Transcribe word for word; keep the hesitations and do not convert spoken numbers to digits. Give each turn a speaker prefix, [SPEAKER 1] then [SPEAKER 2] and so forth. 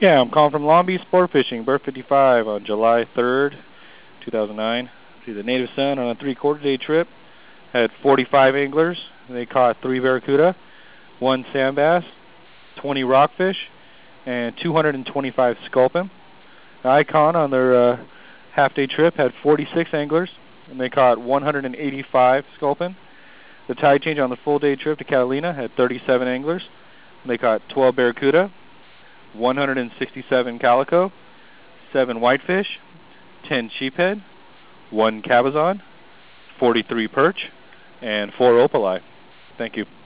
[SPEAKER 1] Yeah, I'm calling from Long Beach Sport Fishing, berth fifty-five on July third, two thousand nine. See the Native Son on a three-quarter day trip. Had forty-five anglers. They caught three barracuda, one sand bass, twenty rockfish, and two hundred twenty-five sculpin. The Icon on their uh, half-day trip had forty-six anglers, and they caught one hundred eighty-five sculpin. The Tide Change on the full-day trip to Catalina had thirty-seven anglers, and they caught twelve barracuda, one hundred sixty-seven calico, seven whitefish, ten sheephead, one cabezon, forty-three perch, and four opali. Thank you.